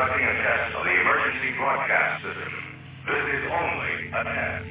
conducting a test of the emergency broadcast system. This is only a test.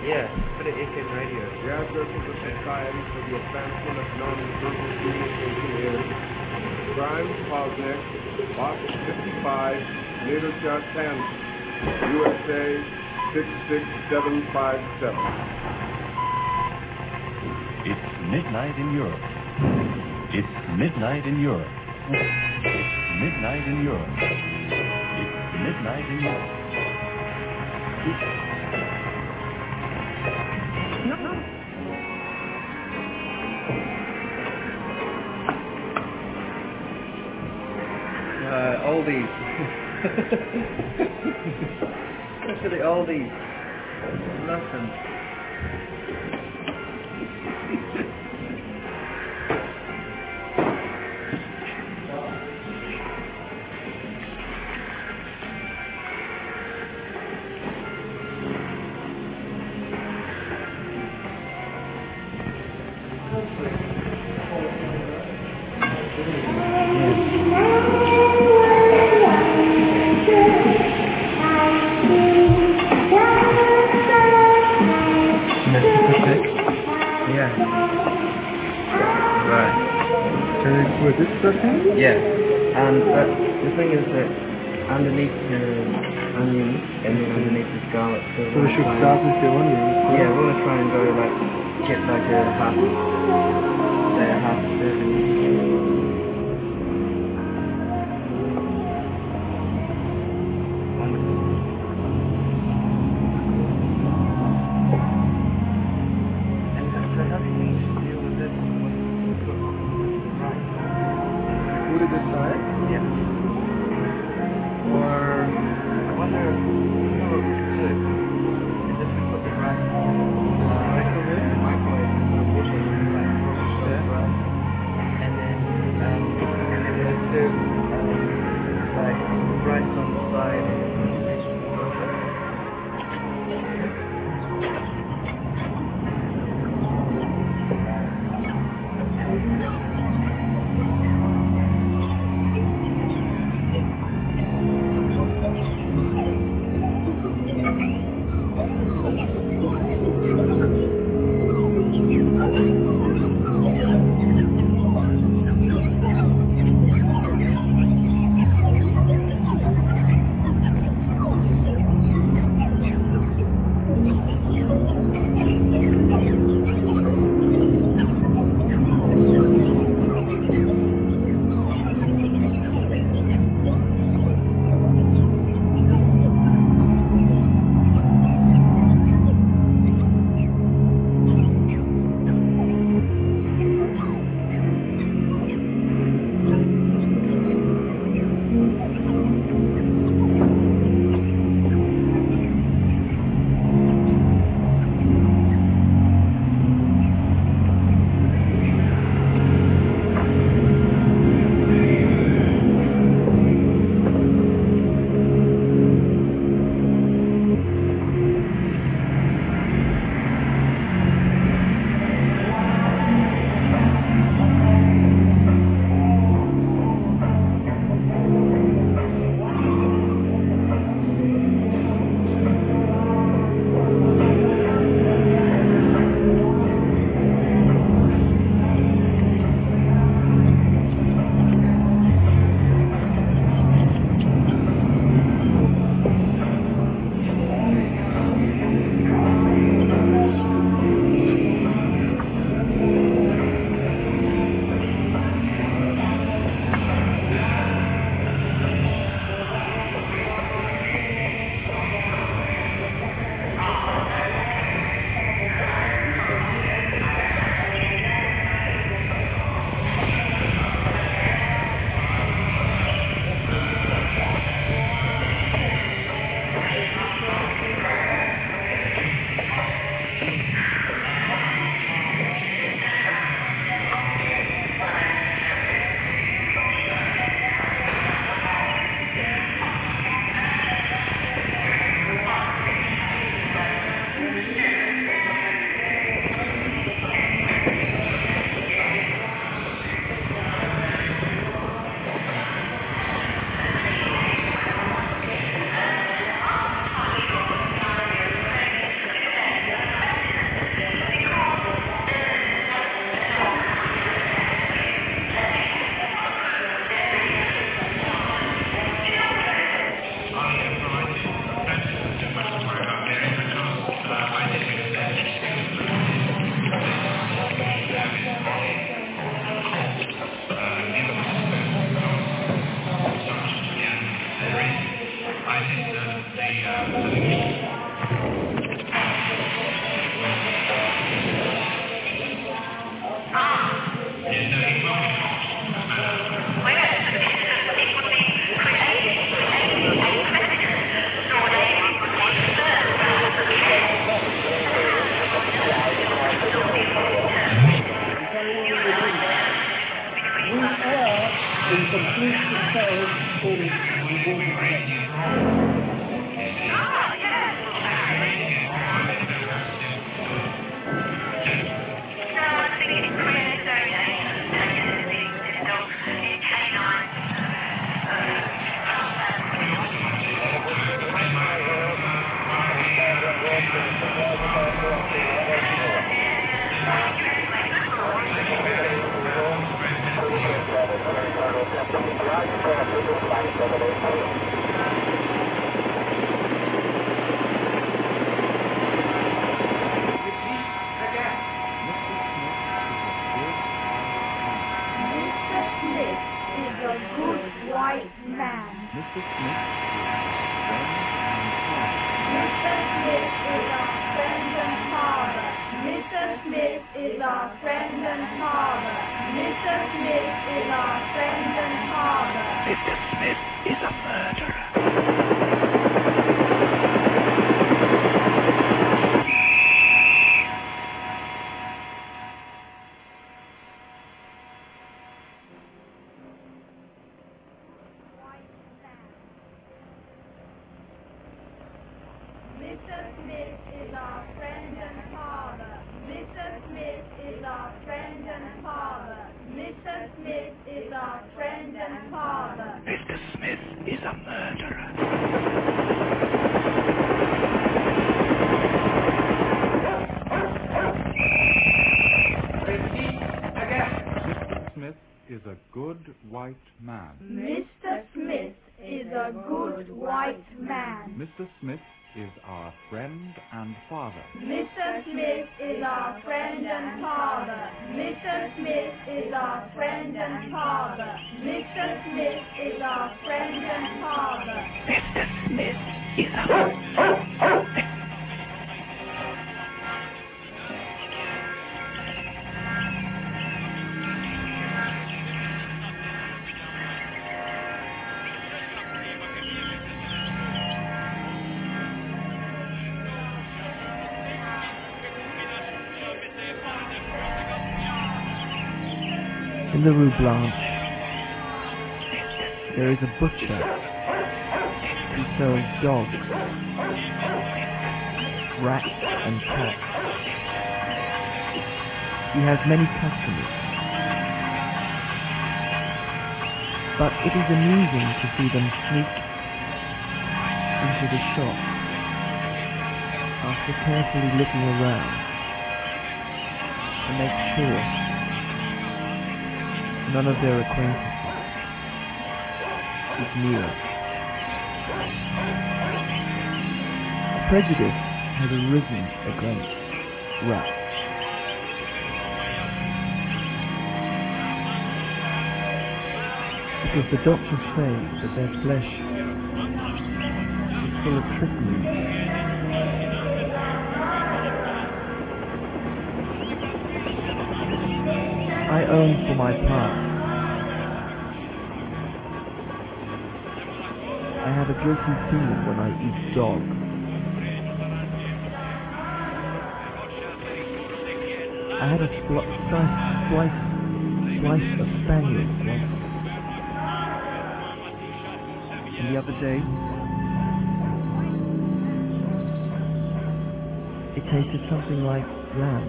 Yeah, put it FM radio. Rare Circle of Society for the Advancement of Non-Verbal Communication is Grimes Posnick, Box 55, Nadershot, Kansas, USA 66757. It's midnight in Europe. It's midnight in Europe. It's midnight in Europe. It's midnight in Europe. Oldies. Look at the oldies. Nothing. Yeah, and the thing is that underneath the onions and then underneath the garlic, so we should start with the onions. Yeah, we want to try and go get like a half serving. in complete control in rewarding is a good white man. Mr. Smith is a good white man. Mr. Smith is our friend and father. Mr. Smith is our friend and father. Mr. Smith is our friend and father. Mr. Smith is our friend and father. Mr. Smith is our In the Rue Blanche, there is a butcher who sells dogs, rats and cats. He has many customers, but it is amusing to see them sneak into the shop after carefully looking around to make sure none of their acquaintances is near. A prejudice has arisen against rats. Because the doctors say that their flesh is full of trickery. I own for my part. I have a guilty feeling when I eat dog. I had a slice of spaniel once. And the other day, it tasted something like lamb.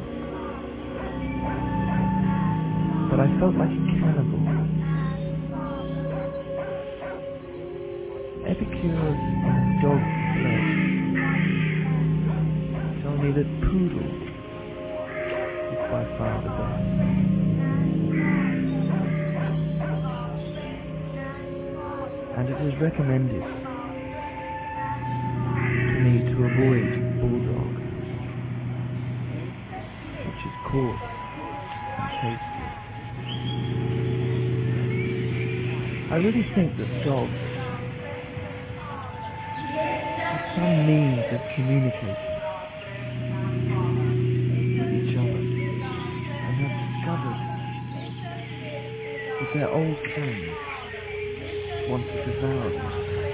But I felt like a cannibal. Epicures of dog flesh tell me that poodle is by far the best. And it is recommended to me to avoid bulldog, which is coarse and tasty. I really think that dogs have some means of communicating with each other and have discovered that their old friends want to devour them.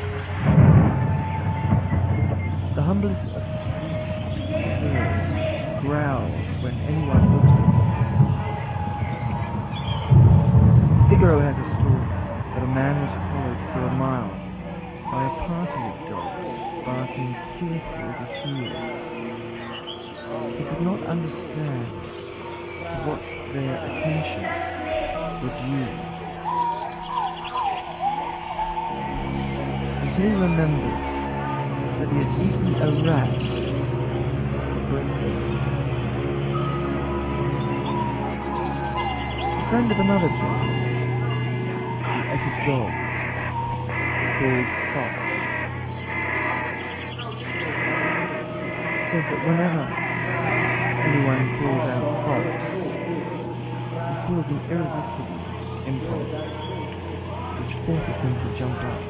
The humblest of birds growls when anyone looks at them. Figaro has a story man was followed for a mile by a party of dogs barking cheerfully at his heels. He could not understand to what their attention was due, until he remembered that he had eaten a rat for breakfast. A friend of another John, who ate a dog called Fox, says that whenever anyone calls out Fox, he feels an irresistible impulse which forces him to jump up.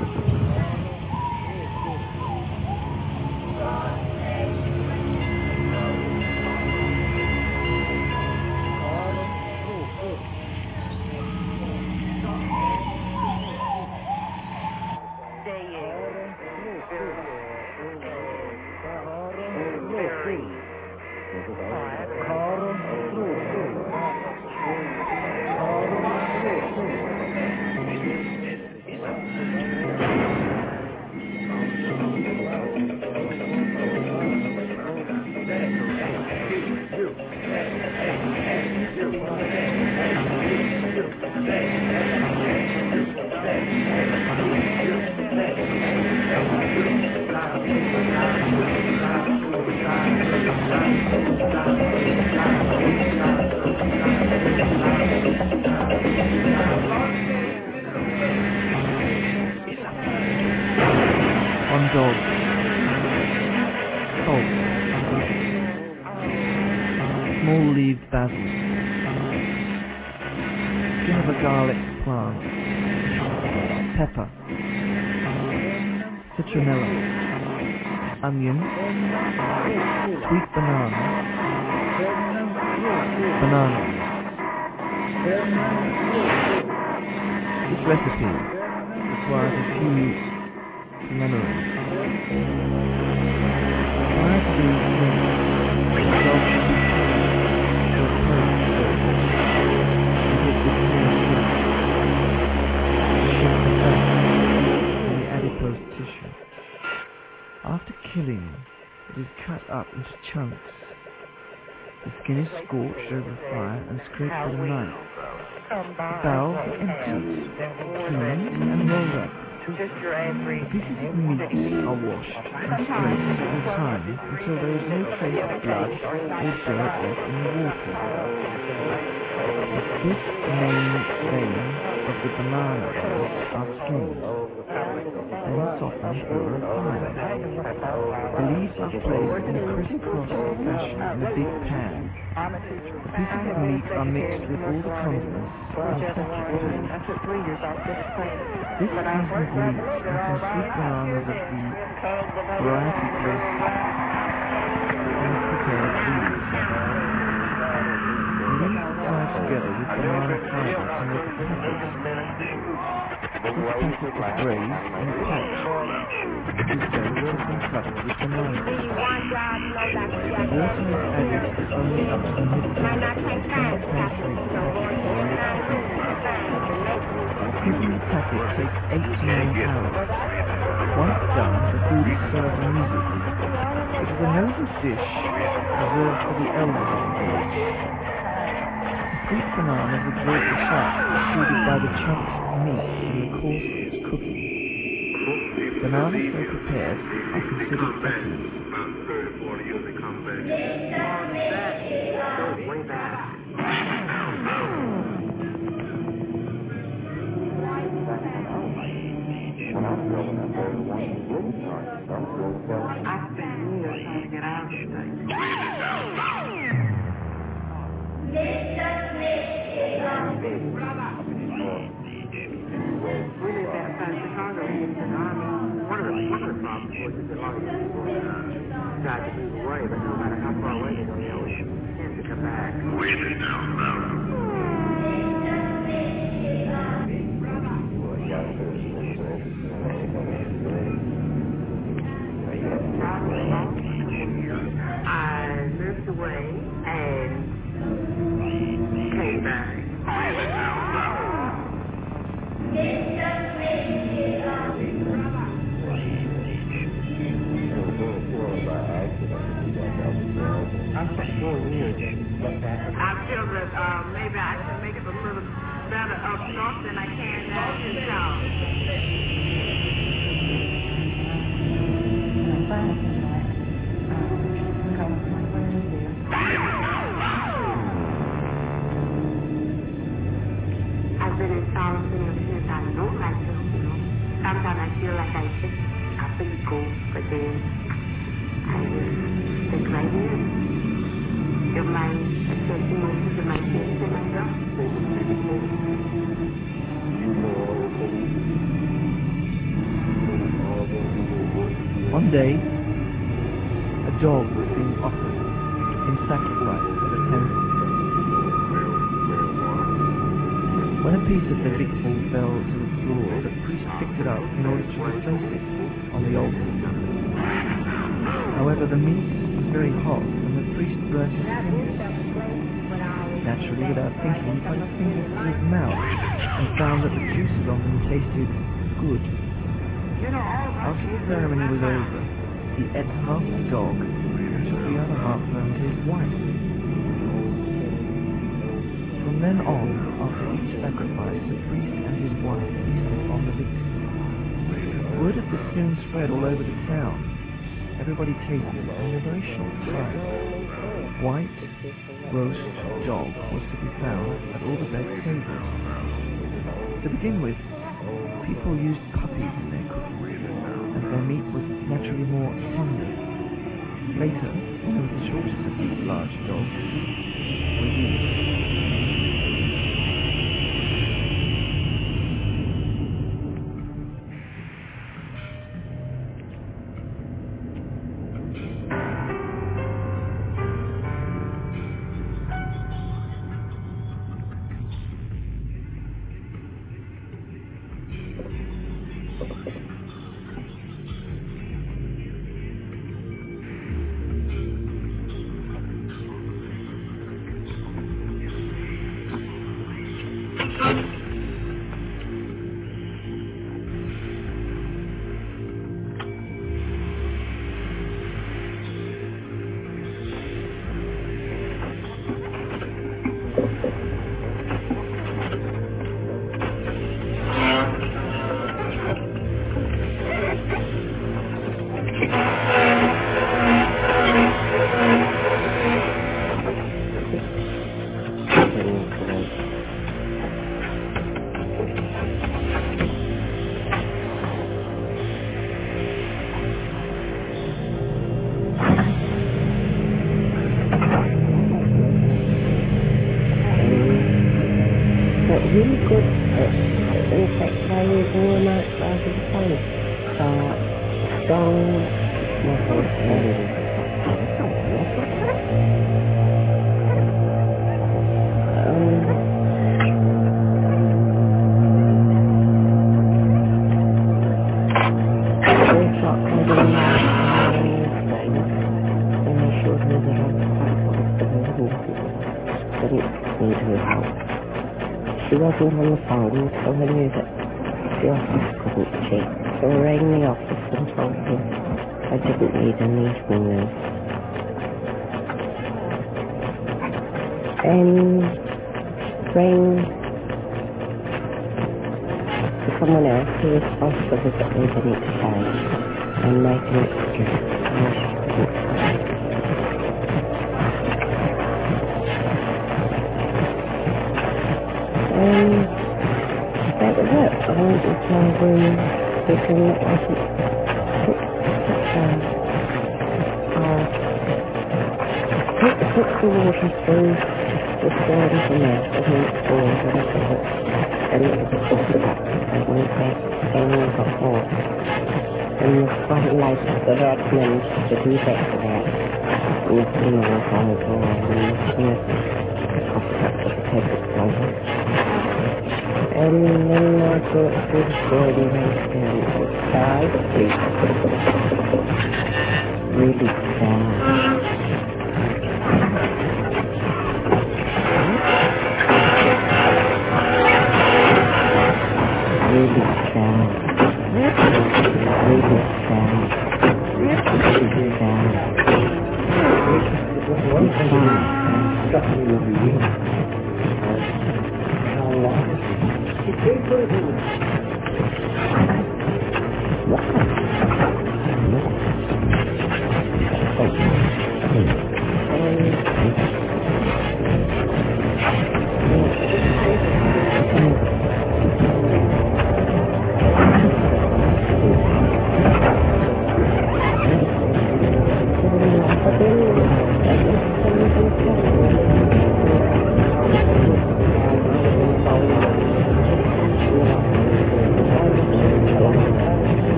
On dogs, salt, small-leaved basil, skin of a garlic plant, pepper, citronella, onion, sweet banana. This recipe requires a few preliminaries. Prior to being cooked, the dog should be to a plate and hit with clear soup to shift the fat in the adipose tissue. After killing, it is cut up into chunks. The skin is scorched over the fire and scraped with a knife. The bowels are emptied, cleaned and rolled up. The pieces of meat are washed and scraped several times until there is no trace of blood or dirt left in the water. The fifth main vein of the banana leaves are skinned, then softened over a fire. The leaves are placed in a crisscross fashion in a big pan. The pieces of meat are mixed with all the condiments and separately. This seasoned meat and some sweet bananas of the variety placed in prepared leaves. The leaves are tied together with banana fibers to make a packet. This packet is braised in a pot. It is then cooked and covered with bananas. Water is added only up to the midpoint to penetrate the packet or make it thick. Cooking the packet takes 8 to 9 hours. Once done, the food is served immediately. It is a noble dish reserved for the elders of the village. The sweet bananas absorb the fat extruded by the chunks of meat in the course of its cooking. Bananas so prepared are considered excellent. Tried to move away, but no matter how far away they go, they always tend to come back. I moved away and came back. north than I can south. I've been in Charleston ever since I know myself, you know. Sometimes I feel like I pretty cool, but then I just think right here. If my attention moves to my kids and myself, One day, a dog was being offered in sacrifice at a temple. When a piece of the victim fell to the floor, the priest picked it up in order to replace it on the altar. However, the meat was very hot, and the priest burnt his fingers. Naturally, without thinking, he put his fingers to his mouth and found that the juices on them tasted good. After the ceremony was over, he ate half the dog and took the other half home to his wife. From then on, after each sacrifice, the priest and his wife feasted on the victim. Word of this soon spread all over the town. Everybody tasted it in a very short time. White roast dog was to be found at all the best tables. To begin with, people used puppies in their cooking, and their meat was naturally more tender. Later, there was a shortage of these large dogs were used. Really good insect values and all that as a phone. Strong muscles. She wasn't on the phone, so I knew that the office couldn't cheat. So I rang the office and told them I didn't need any evening news. And rang to someone else who was supposed to visit me the next day and make an excuse. That was it. I went to my room thinking that I wasn't took the water through the stairs and there, and then forward and I got it. And it was just about I went back and I got more. And it was quite late that I'd managed to do that for that. And you know, I was all and I popped up to the table over. And then I thought through the door and went down outside the street. Really sad. Really sad. Really sad. Really sad. How long?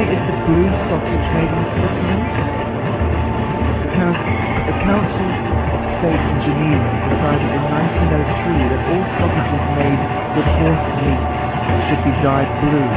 is the blue sausage made in Switzerland? The Council of State in Geneva decided in 1903 that all sausages made with horse meat should be dyed blue.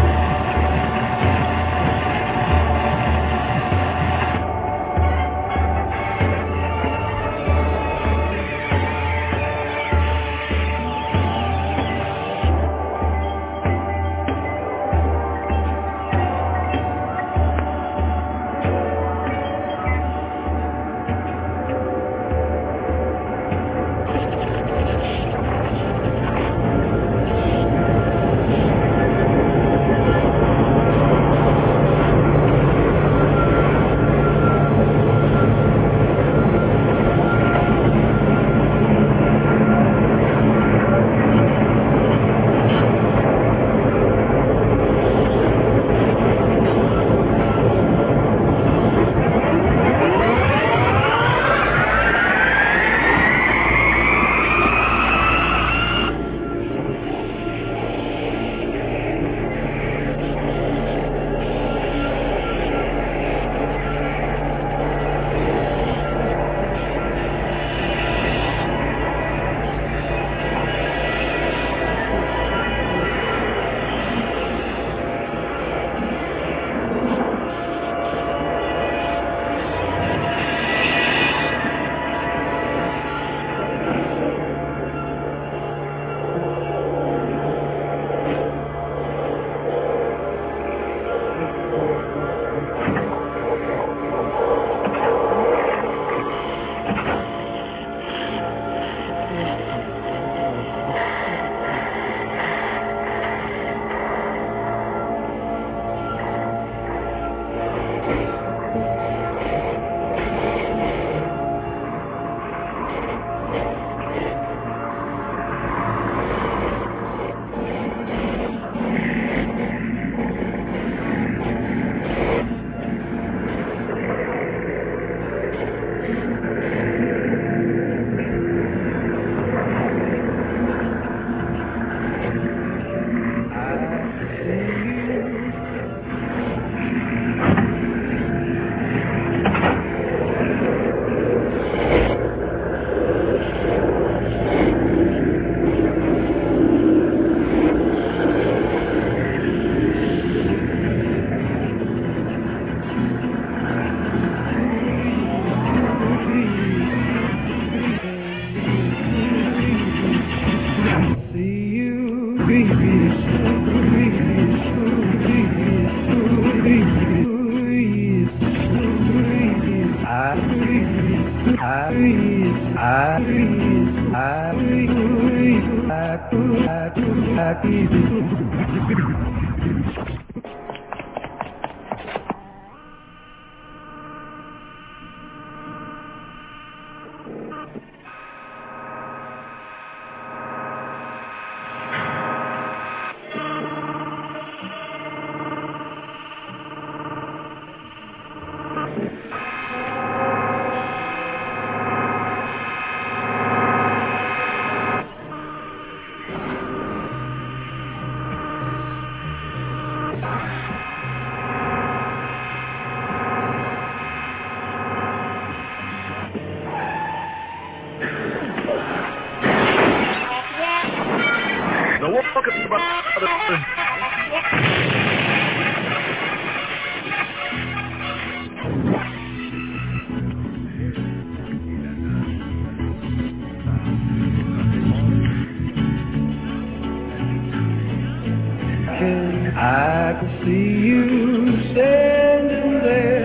I could see you standing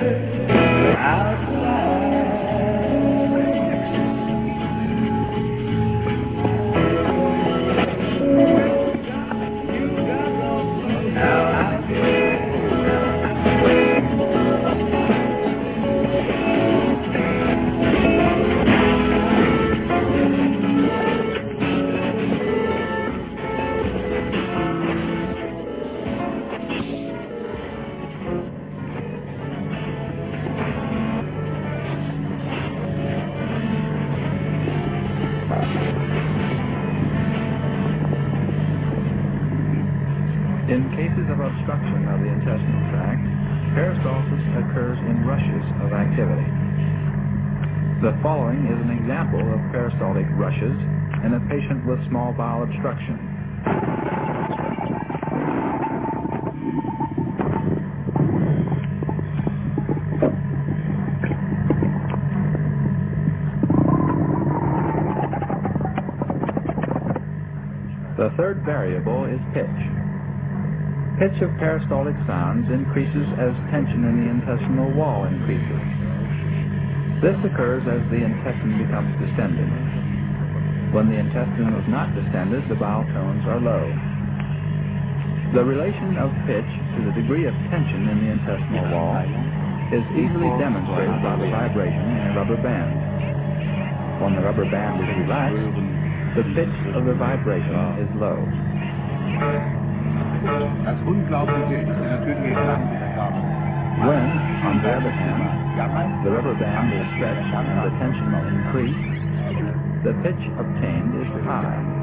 there outside. Now I feel In cases of obstruction of the intestinal tract, Peristalsis occurs in rushes of activity. The following is an example of peristaltic rushes in a patient with small bowel obstruction. The third variable is pitch. Pitch of peristaltic sounds increases as tension in the intestinal wall increases. This occurs as the intestine becomes distended. When the intestine is not distended, the bowel tones are low. The relation of pitch to the degree of tension in the intestinal wall is easily demonstrated by the vibration in a rubber band. When the rubber band is relaxed, the pitch of the vibration is low. Das Unglaubliche ist natürlich Klangwiedergabe. When, on the other hand, the rubber band is stretched and the tension increased, the pitch obtained is high.